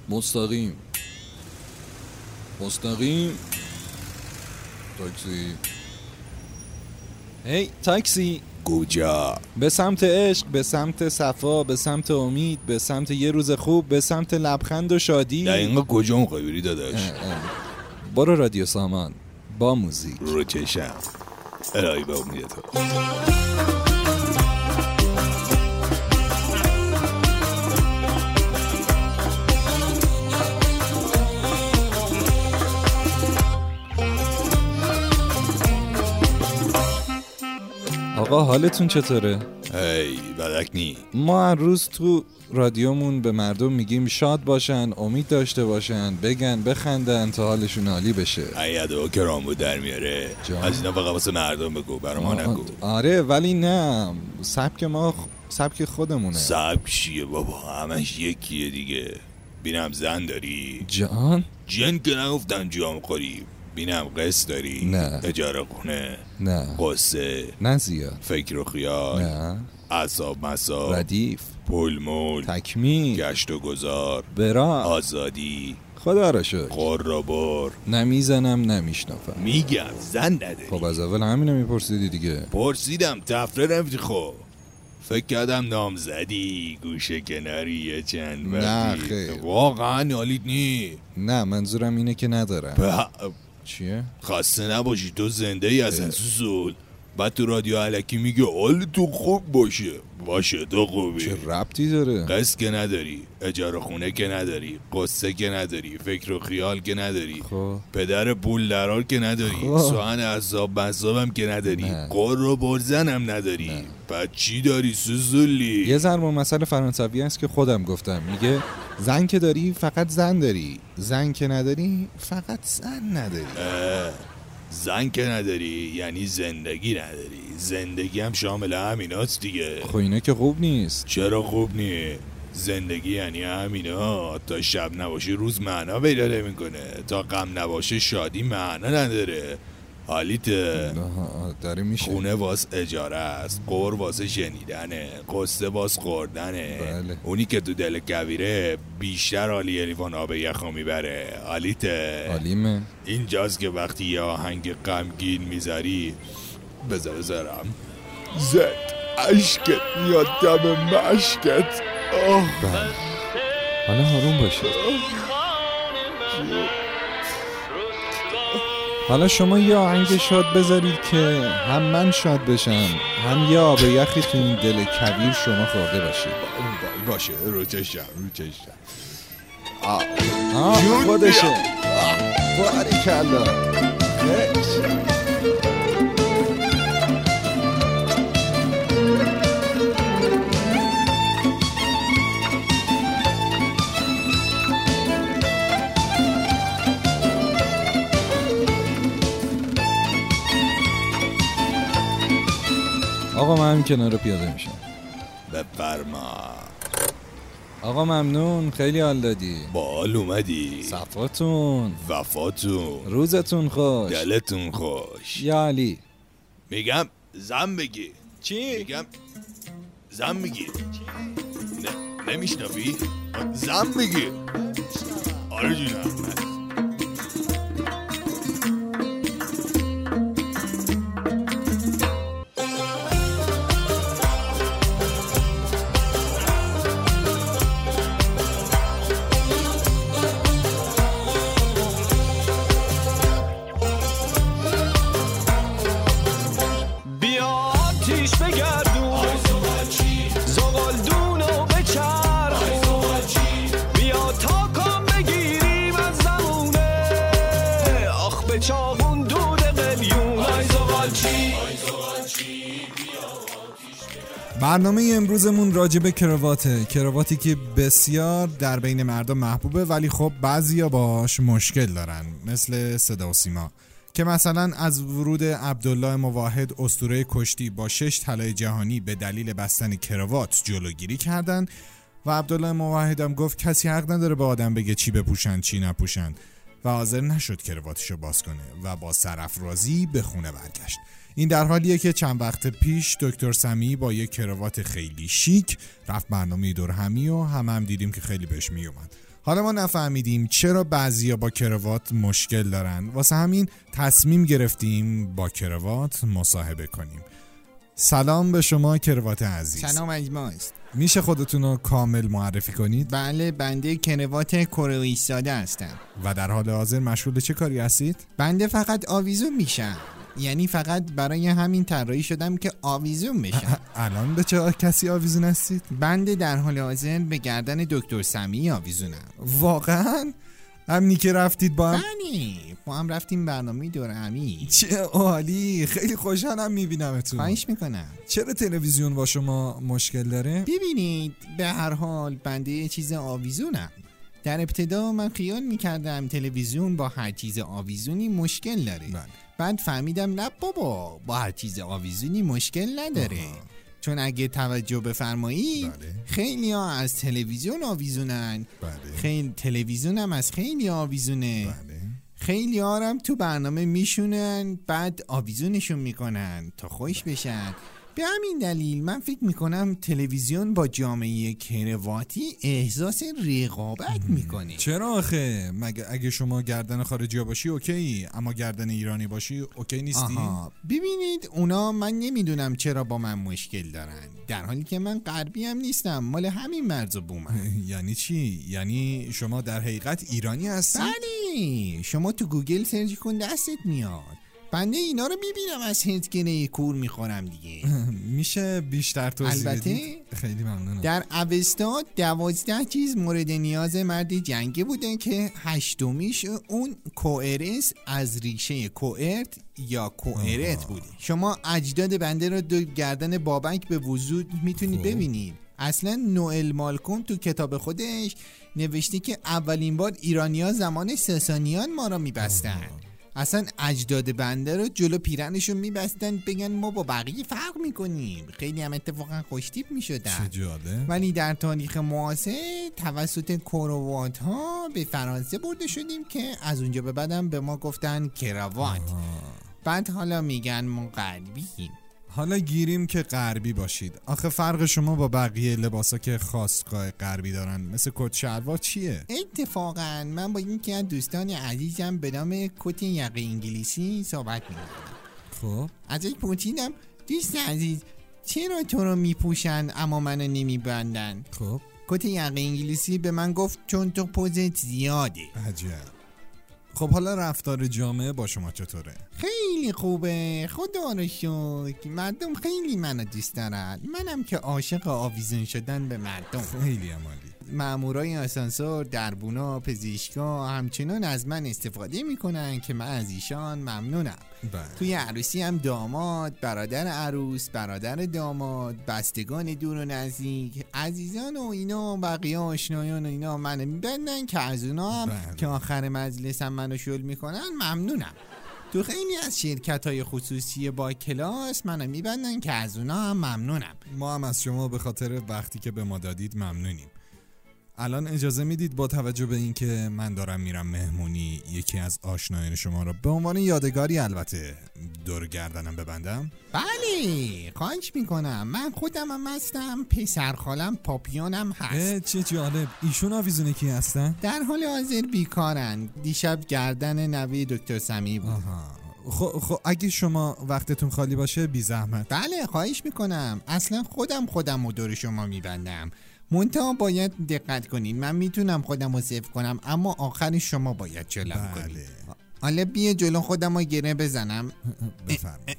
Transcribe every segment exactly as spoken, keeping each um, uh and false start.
مستقیم مستقیم تاکسی. هی تاکسی. کجا؟ به سمت عشق، به سمت صفا، به سمت امید، به سمت یه روز خوب، به سمت لبخند و شادی. دقیقا کجا میخوای بری داداش؟ اه اه. برو رادیو سامان با موزیک. رو چشم الهی به امید تو. آقا حالتون چطوره؟ هی بدک نی. ما هر روز تو رادیومون به مردم میگیم شاد باشن، امید داشته باشن، بگن بخندن تا حالشون عالی بشه. ایدو که رامبو در میاره جان. از اینا فقط واسه مردم بگو، برا ما نگو. آره ولی نه، سبک ما خ... سبک خودمونه. سبک چیه بابا، همش یکیه دیگه. بینم زن داری؟ جان؟ جن که نگفتن جام خوری. بینم قصد داری؟ نه. اجاره خونه؟ نه. قصه؟ نه زیاد. فکر و خیال؟ نه. اعصاب مساب؟ ردیف. پول مول؟ تکمیل. گشت و گذار؟ برا. آزادی؟ خدا را شکر. قر و بر؟ نمیزنم نمیشنافم. میگم زن نداری؟ خب از اول همینو میپرسیدی دیگه. پرسیدم تفره رفتی. خب فکر کردم نامزدی گوشه کناری یه چند وقتی. نه خیر. واقعا حالیت نی؟ نه منظورم اینه که ندارم. به چیه؟ خسته نباشی، تو زنده ای اصلا سوسول. بعد تو رادیو علکی میگه حال تو خوب باشه. باشه تو خوبی. چه ربطی داره؟ قصد که نداری، اجاره خونه که نداری، قصه که نداری، فکر و خیال که نداری، خب پدر پول درار که نداری، خب. سوهن عذاب مذابم که نداری، نه. قر و برزنم نداری. نه. بعد چی داری سوزولی؟ یه ضرب المثل فرانسوی هست که خودم گفتم، میگه زن که داری فقط زن داری، زن که نداری فقط زن نداری. زن که نداری یعنی زندگی نداری. زندگی هم شامل همیناست دیگه. خب اینه که خوب نیست. چرا خوب نی؟ زندگی یعنی همینا. تا شب نباشه روز معنا پیدا نمیکنه، تا غم نباشه شادی معنا نداره. حالیت داره میشه. خونه واس اجاره است، قور واسه شنیدنه، قصه واس خوردنه. بله. اونی که تو دل کویره بیشتر حالی الیوان آب یخو میبره. حالیت عالیمه. اینجاست که وقتی یه آهنگ غمگین میذاری بذار بذارم زد عشقت میاد دم مشکت. آه بله. حالا آروم باشید. حالا شما یه آهنگ شاد بذارید که هم من شاد بشم، هم یه آب یخی تو این دل کویر شما خورده باشید. باشه رو چشم رو چشم. آه خودشه. باریکلا. آقا من همین کنار پیاده میشم. بفرما. آقا ممنون، خیلی حال دادی. بال اومدی. صفاتون، وفاتون، روزتون خوش، دلتون خوش. یا علی. میگم زن بگی. چی؟ میگم زن میگی. نه نمیشنفی؟ زن میگی. آره جونم. برنامه امروزمون راجب کرواته. کرواتی که بسیار در بین مردم محبوبه، ولی خب بعضیا باش مشکل دارن، مثل صدا و سیما که مثلا از ورود عبدالله مواحد اسطوره کشتی با شش طلای جهانی به دلیل بستن کراوات جلوگیری کردن و عبدالله مواحد هم گفت کسی حق نداره به آدم بگه چی بپوشن چی نپوشن و حاضر نشد کراواتشو باز کنه و با سرافرازی به خونه برگشت. این در حالیه که چند وقت پیش دکتر سمیع با یک کراوات خیلی شیک رفت برنامه دور همی و هم هم دیدیم که خیلی بهش می اومد. حالا ما نفهمیدیم چرا بعضیا با کراوات مشکل دارن، واسه همین تصمیم گرفتیم با کراوات مصاحبه کنیم. سلام به شما کراوات عزیز. سلام اجماست. میشه خودتون رو کامل معرفی کنید؟ بله، بنده کراوات کره ایستاده هستم. و در حال حاضر مشغول چه کاری هستید؟ بنده فقط آویزون میشم، یعنی فقط برای همین طراحی شدم که آویزون بشم. الان به چه کسی آویزون هستید؟ بنده در حال حاضر به گردن دکتر سمیعی آویزونم. واقعا؟ همینی که رفتید با هم؟ بله، با هم رفتیم برنامه دور همی. چه عالی، خیلی خوشحالم میبینمتون. خواهش میکنم. چرا تلویزیون با شما مشکل داره؟ ببینید، به هر حال بنده یه چیز آویزونم. در ابتدا من خیال میکردم تلویزیون با هر چیز آویزونی مشکل داره. بله. بعد فهمیدم نه بابا، با هر چیز آویزونی مشکل نداره. آها. چون اگه توجه بفرمایید، بله. خیلی ها از تلویزیون آویزونن. بله. خیلی تلویزیون هم از خیلی آویزونه. بله. خیلی ها هم تو برنامه میشونن، بعد آویزونشون میکنن تا خوش بشن. به همین دلیل من فکر میکنم تلویزیون با جامعه کرواتی احساس رقابت میکنه. چرا آخه؟ مگه اگه شما گردن خارجی باشی اوکی، اما گردن ایرانی باشی اوکی نیستی؟ آها، ببینید اونا من نمیدونم چرا با من مشکل دارن، در حالی که من غربی هم نیستم، مال همین مرز و بومم. یعنی چی؟ یعنی شما در حقیقت ایرانی هستی؟ بله، شما تو گوگل سرچ کن دستت میاد. بنده اینا رو میبینم از هندگنه کور میخورم دیگه. میشه بیشتر توضیح البته بدید؟ خیلی ممنونم. در اوستا دوازده چیز مورد نیاز مرد جنگی بوده که هشتمیش اون کوئرس از ریشه کوئرت یا کوئرت بوده. شما اجداد بنده رو دو گردن بابک به وجود میتونید ببینید. اصلا نوئل مالکوم تو کتاب خودش نوشته که اولین بار ایرانی‌ها زمان ساسانیان ما را میبستن. اصلا اجداد بنده رو جلو پیرنشون میبستن بگن ما با بقیه فرق میکنیم. خیلی هم اتفاقا خوشتیپ میشدن. چه جالب. ولی در تاریخ معاصر توسط کروات ها به فرانسه برده شدیم که از اونجا به بعدم به ما گفتن کراوات. بعد حالا میگن ما غربیم. حالا گیریم که غربی باشید. آخه فرق شما با بقیه لباسا که خاصگاه غربی دارن مثل کت شلوار چیه؟ اتفاقا من با این که دوستان عزیزم به نام کت یقه انگلیسی صحبت می‌کردم. خب ازش پرسیدم دوست عزیز چرا تو رو میپوشن اما منو نمیبندن؟ خب کت یقه انگلیسی به من گفت چون تو پوزت زیاده. عجب. خب حالا رفتار جامعه با شما چطوره؟ خیلی خوبه، خدا رو شکر. مردم خیلی منو دوست دارن. منم که عاشق آویزون شدن به مردم. خیلی عالی. مامورای آسانسور، دربونا، پزشکا همچنان از من استفاده میکنن که من از ایشان ممنونم. بله. توی عروسی هم داماد، برادر عروس، برادر داماد، بستگان دور و نزدیک، عزیزان و اینا، بقیه آشنایان و اینا منو میبندن که از اونا هم بله. که آخر مجلس هم منو شل میکنن ممنونم. تو خیلی از شرکت‌های خصوصی با کلاس منو میبندن که از اونا هم ممنونم. ما هم از شما به خاطر وقتی که به ما دادید ممنونیم. الان اجازه میدید با توجه به اینکه من دارم میرم مهمونی یکی از آشنایان شما را به عنوان یادگاری البته دور گردنم ببندم؟ بله، خواهش میکنم. من خودم هم هستم، پسر خالم پاپیونم هست. چه جالب. ایشون آویزونه کی هستن؟ در حال حاضر بیکارن. دیشب گردن نوی دکتر سمیعی بود. خب خب اگه شما وقتتون خالی باشه بی زحمت. بله خواهش میکنم. اصلا خودم خودم رو دور شما میبندم. منتها باید دقت کنین. من میتونم خودم رو صفر کنم اما آخر شما باید جلوم بله. کنین. حالا بیا جلو خودم رو گره بزنم. بفرمایید.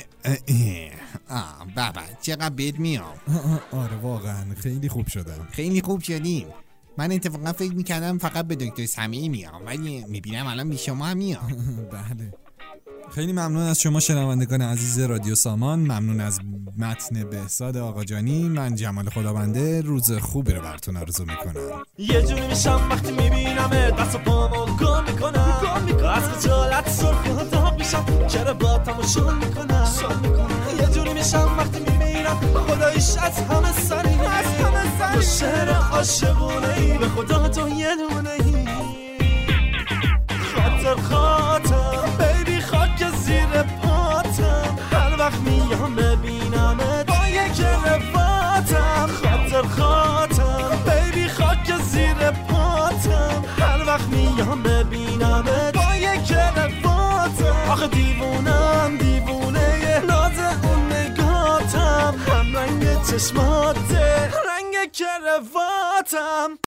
آه بابا چقدر بد میام. آره واقعا خیلی خوب شدم. خیلی خوب شدیم. من اتفاقا فکر میکردم فقط به دکتر سمیعی میام ولی میبینم الان بی شما هم میام. بله. خیلی ممنون از شما شنوندگان عزیز رادیو سامان. ممنون از متن بهزاد آقاجانی. من جمال خدابنده روز خوبی رو براتون آرزو میکنم. یه جوری میشم وقتی میبینم دست و پامو گم میکنم، از خجالت سرخ و داغ میشم چرا با تماشا میکنم. یه جوری میشم وقتی میبینم خدایش از همه سری از همه سری تو شعر عاشقونه ای به خدا تو یه دونه ای خاطر خاطر بیبی خاک زیر پاتم هر وقت میام ببینم با یک رواتم خاطر خاطر بیبی خاک زیر پاتم وقت میام ببینمت با یک کرواتم. آخه دیوونم دیوونه یه ناز اون نگاتم، هم رنگ چشماته رنگ کرواتم.